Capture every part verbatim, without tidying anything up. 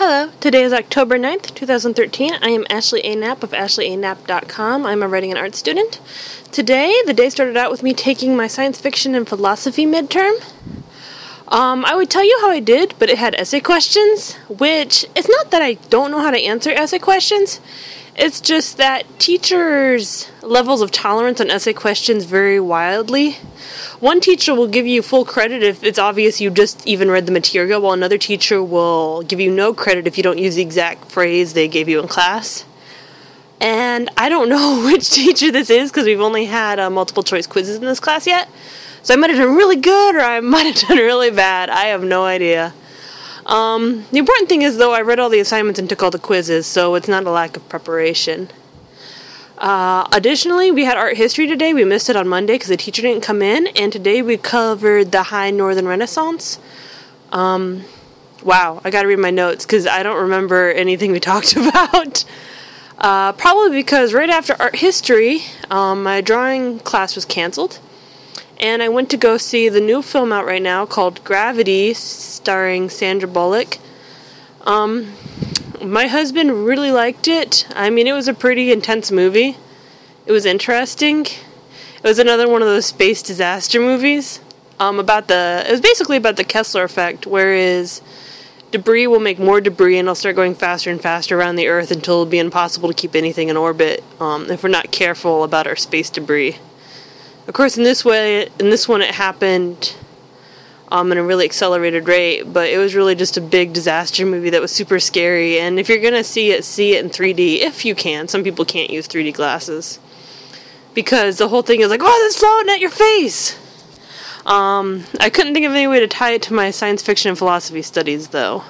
Hello, today is October ninth, twenty thirteen. I am Ashley A. Knapp of ashley a knapp dot com. I'm a writing and art student. Today, the day started out with me taking my science fiction and philosophy midterm. Um, I would tell you how I did, but it had essay questions, which, it's not that I don't know how to answer essay questions, it's just that teachers' levels of tolerance on essay questions vary wildly. One teacher will give you full credit if it's obvious you just even read the material, while another teacher will give you no credit if you don't use the exact phrase they gave you in class. And I don't know which teacher this is, because we've only had uh, multiple choice quizzes in this class yet. So I might have done really good, or I might have done really bad. I have no idea. Um, the important thing is, though, I read all the assignments and took all the quizzes, so it's not a lack of preparation. Uh, additionally, we had art history today. We missed it on Monday because the teacher didn't come in, and today we covered the High Northern Renaissance. Um, wow, I gotta read my notes because I don't remember anything we talked about. Uh, probably because right after art history, um, my drawing class was canceled, and I went to go see the new film out right now called Gravity, starring Sandra Bullock. Um... My husband really liked it. I mean, it was a pretty intense movie. It was interesting. It was another one of those space disaster movies. Um, about the, it was basically about the Kessler effect, whereas debris will make more debris and it'll start going faster and faster around the Earth until it'll be impossible to keep anything in orbit um, if we're not careful about our space debris. Of course, in this way, in this one, it happened Um, at a really accelerated rate, but it was really just a big disaster movie that was super scary, and if you're gonna see it, see it in three D, if you can. Some people can't use three D glasses, because the whole thing is like, oh, it's floating at your face! Um, I couldn't think of any way to tie it to my science fiction and philosophy studies, though.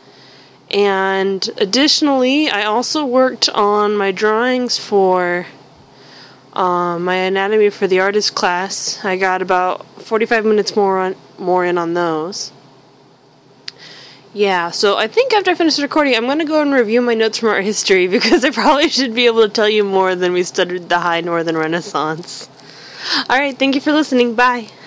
And additionally, I also worked on my drawings for um, my anatomy for the artist class. I got about forty-five minutes more on more in on those. Yeah, so I think after I finish the recording, I'm going to go and review my notes from art history, because I probably should be able to tell you more than we studied the High Northern Renaissance. Alright, thank you for listening. Bye.